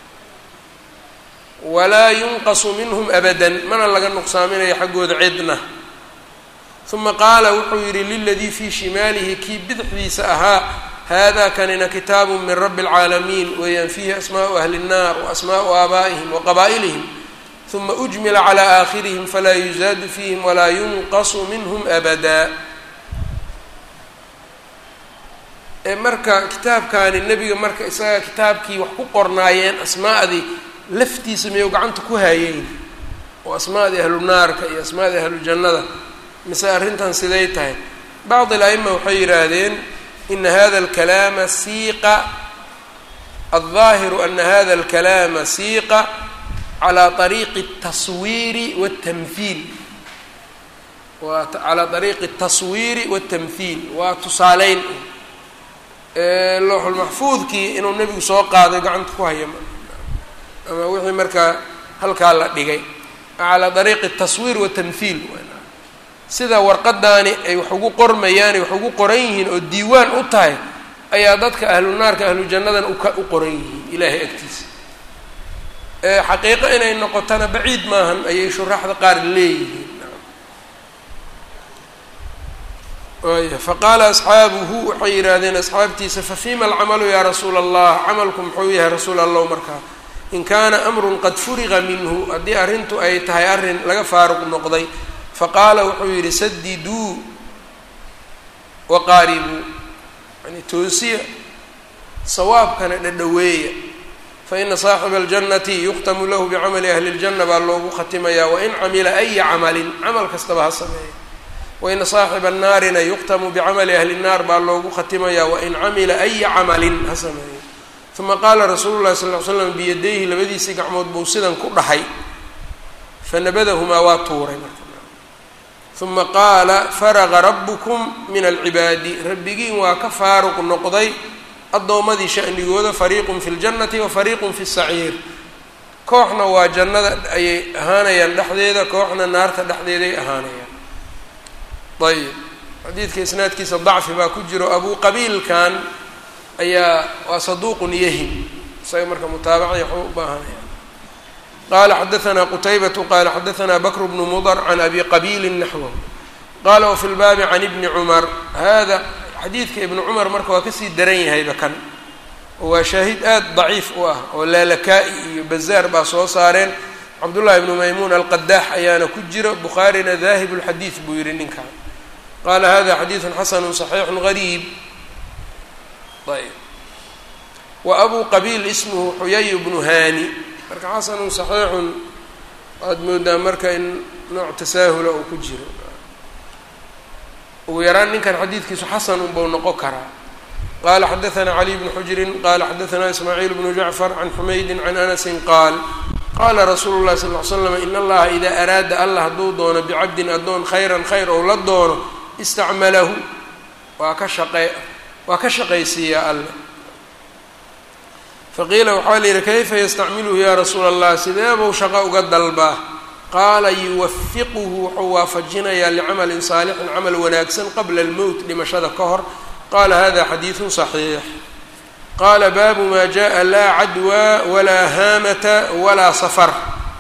walaa yunqasu minhum abadan mana laga nuqsaaminayo xaggooda cidna uma qaala wuxuu yidhi liladii fii shimaalihi kii bidixdiisa ahaa hada kanina kitaabu min rabbi اlcaalamiin weeyaan fiihi asmaau ahli الnaar waasmaau aabaa'ihim waqabaa'ilihim uma ujmila calaa aakhirihim falaa yuzaadu fiihim walaa yunqasu minhum abada. marka kitaabkaani nebiga marka isaga kitaabkii wax ku qornaayeen asmaa'dii laftiisa miyuu gacanta ku haayeen oo asmaa'dii ahlu naarka iyo asmaa'dii ahlu jannada mise arrintan siday tahay? bacd al-a'ima waxay yidhaahdeen ina hada alkalaama siiqa aldaahiru ana hada alkalaama siiqa calaa طariiqi الtaswiiri wاtamhiil waa calaa طariiqi الtaswiiri wاtamhiil waa tusaaleyn looxulmaxfuudkii inuu nebigu soo qaaday gacanta ku haya ama wixii markaa halkaa la dhigay calaa dariiqi الtaswiir watamhiil sida warqadaani ay wax ugu qormayaanay wax ugu qoran yihiin oo diiwaan u tahay ayaa dadka ahlu naarka ahlu jannadan uka u qoran yihiin ilaahay agtiisa. xaqiiqo inay noqotana baciid maahan ayay shuraaxda qaar leeyihiin. faqaala asxaabuhu waxay yidhaahdeen asxaabtiisa fafima alcamalu yaa rasuula allah camalku muxuu yahay rasuul allah markaa in kaana amrun qad furiqa minhu haddii arrintu ay tahay arrin laga faaruq noqday faqaala wuxuu yidhi sadiduu waqaaribuu yani toosiya sawaabkana dhadhaweeya faina saaxiba aljannati yukhtamu lahu bicamali ahli اljanna baa loogu khatimayaa wain camila aya camalin camal kastaba ha sameeya waina saaxiba annaarina yukhtamu bicamali ahli الnaar baa loogu khatimayaa wain camila aya camalin ha sameeya. uma qaala rasuulu llahi sal ly slam biyadayhi labadiisii gacmood buu sidan ku dhahay fanabadahumaa waa tuuray marka uma qaala faraqa rabukum min alcibaadi rabbigiin waa ka faaruq noqday addoommadii sha'nigooda fariiqun fi ljannati wa fariiqun fi saciir kooxna waa jannada ayay ahaanayaan dhexdeeda kooxna naarta dhexdeeday ahaanayaan. ayb xadiidka isnaadkiisa dacfi baa ku jiro abu qabiilkan ayaa waa saduuqun yahim isaga marka mutaabacay waxuu u baahanaya. qala xadaثna qutaybatu qala xadaثna bakr bnu mudr can abi qabiili naxwahu qala wafi lbaabi can ibni cumar hada xadiidka ibni cumar marka waa kasii daran yahayba kan oo waa shaahid aad daciif u ah oo laalaka-i iyo bazaar baa soo saareen cabdullahi ibnu maymuun alqadaax ayaana ku jira bukhaarina daahib اlxadiid buu yihi ninkan qala hada xadiiثu xasanu صaxiixu gariib. ayb wa abu qabiil ismhu xuyay bnu hani marka xasanun صaxiixun waad moodaa marka in nooc tasaahula uu ku jiro ugu yaraan ninkan xadiidkiisu xasan un bau noqon karaa. qala xadaثna cali bnu xujrin qala xadaثna ismaaciil bnu jacfar can xumaydi can anasi qaal qaala rasuulu llahi sal ly slam in allaha idaa araada allah hadduu doono bicabdin addoon khayran khayr ou la doono istacmalahu waa ka shaqe waa ka shaqaysiiyaa alle. faqiila waxaa la yidhi kayfa yastacmiluhu yaa rasuula allah sidee buu shaqo uga dalbaa qaala yuwafiquhu wuxuu waafajinayaa licamalin saalixin camal wanaagsan qabla almowt dhimashada ka hor qaala hada xadiidun صaxiix. qaala baabu maa jaءa laa cadwaa walaa haamata walaa safar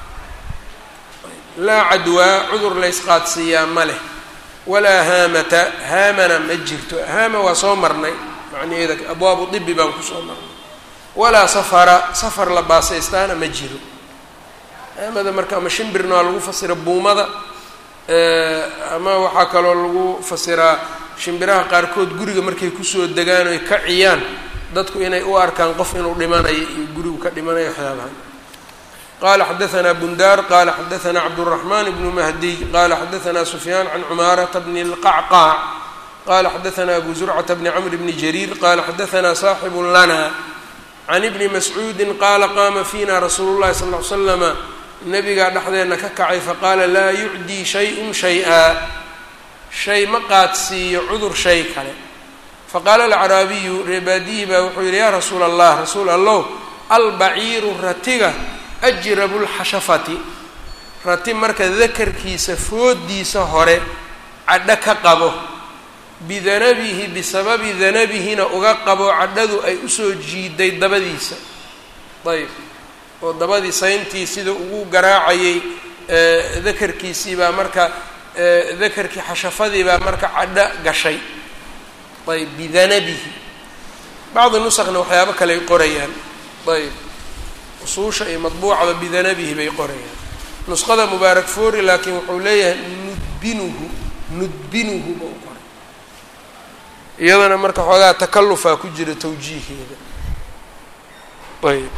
laa cadwaa cudur laysqaadsiiyaa ma leh walaa haamata haamana ma jirto haama waa soo marnay macnaheeda abwaabu dibi baan kusoo marnay walaa safara safar la baasaystaana ma jiro. haamada marka ama shimbirna waa lagu fasira buumada ama waxaa kaloo lagu fasiraa shimbiraha qaarkood guriga markay kusoo degaan oy ka ciyaan dadku inay u arkaan qof inuu dhimanayo iyo gurigu ka dhimanayo waxyaabahan. qala xadaثna bundar qala xadaثna cabdالرaحman bnu mahdiy qala xadaثna sufyaan can cumaarata bni اlqacqاc qala xadaثna abu zurcata bni cmr bni jariir qala xadaثna saaxibu lana can ibni mascuudi qaala qaama fiina rasuulu llahi sal ly slama nabigaa dhexdeenna ka kacay faqaala laa yucdii shay-un shay-a shay ma qaadsiiyo cudur shay kale faqaala alcaraabiyu reebaadiyi baa wuxuu yidhi yaa rasuula allah rasuul allow albaciiru ratiga ajrabu lxashafati rati marka dakarkiisa foodiisa hore cadho ka qabo bidanabihi bisababi danabihina uga qabo cadhadu ay usoo jiiday dabadiisa ayb oo dabadii sayntii sida ugu garaacayay dakarkiisii baa marka dakarkii xashafadii baa marka cadho gashay ayb bidanabihi bacdi nusakna waxyaabo kale ay qorayaan ayb usuusha iyo madbuucaba bidanabihi bay qorayaan nusqada mubaarak foori laakiin wuxuu leeyahay nudbinuhu nudbinuhu bau qoray iyadana marka xoogaa takallufaa ku jira tawjiiheeda ayb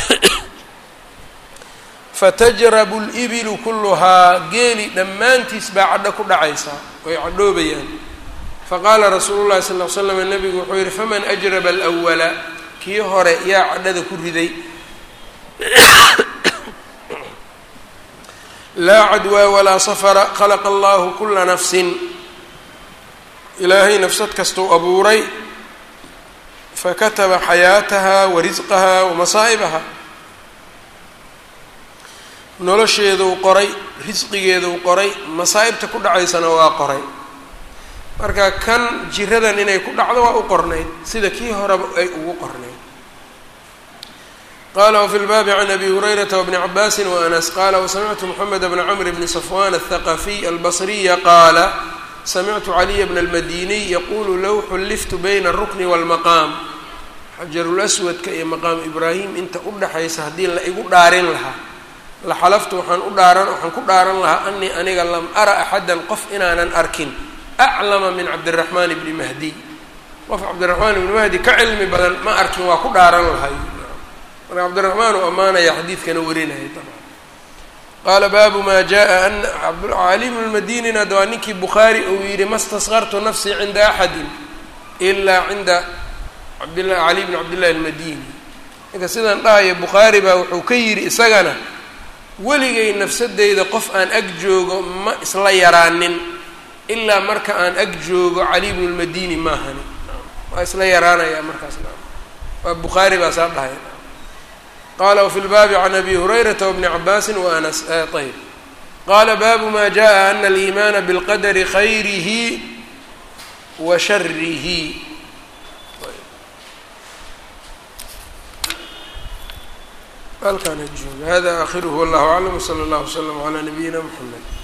fatajrabu libilu kulluhaa geeli dhammaantiis baa cadho ku dhacaysaa way cadhoobayaan faqaala rasuulu llahi sal l slam nabigu wuxuu yihi faman ajraba alwala kii hore yaa cadhada ku riday laa cadwaa walaa safara khalaqa allahu kula nafsin ilaahay nafsad kastuu abuuray fakataba xayaataha wa risqaha wa masaa'ibaha nolosheeduu qoray risqigeeduu qoray masaa'ibta ku dhacaysana waa qoray marka kan jiradan inay ku dhacdo waa u qornayd sida kii horeba ay ugu qornayd qala wfi lbaabi can abi hurayrata wbni cabaasi waanas qala wasamictu moxamed bna cmr bni safwan aلthaqafiy albasriya qaala samictu caliya bna almadiniy yaqulu low xulliftu bayna alrukni wاlmaqaam xajarulaswadka iyo maqaamu ibraahim inta u dhaxaysa haddii la igu dhaarin lahaa la xalaftu waxaan u dhaaran waxaan ku dhaaran lahaa anii aniga lam ara axadan qof inaanan arkin aclama min cabdiraxmaan bni mahdi qof cabdiraxmaan ibni mahdi ka cilmi badan ma arkin waa ku dhaaran lahay marka cabdiraxmaan uu ammaanaya xadiidkana warinaya dabcan qaala baabu maa jaa ana cali bnu lmadinina waa ninkii bukhaari uu yidhi ma staskartu nafsii cinda axadin ilaa cinda cabdla cali bni cabdillahi almadini ninka sidaan dhahaya bukhaari baa wuxuu ka yidhi isagana weligay nafsadeyda qof aan ag joogo ma isla yaraanin ilaa marka aan ag joogo cali bnu lmadini maahani waa isla yaraanaya markaas waa bukhaari baa saa dhahaya qala wfi lbaabi can abi hurayrata wbni cabaasi waanas ayb qaala baabu ma jaءa ana aliimaana bilqadari khayrihi wa sharihi halkaan jooga hada akhiruhu wallahu aclam wsala اllah wslm عlى nabiyina mxamed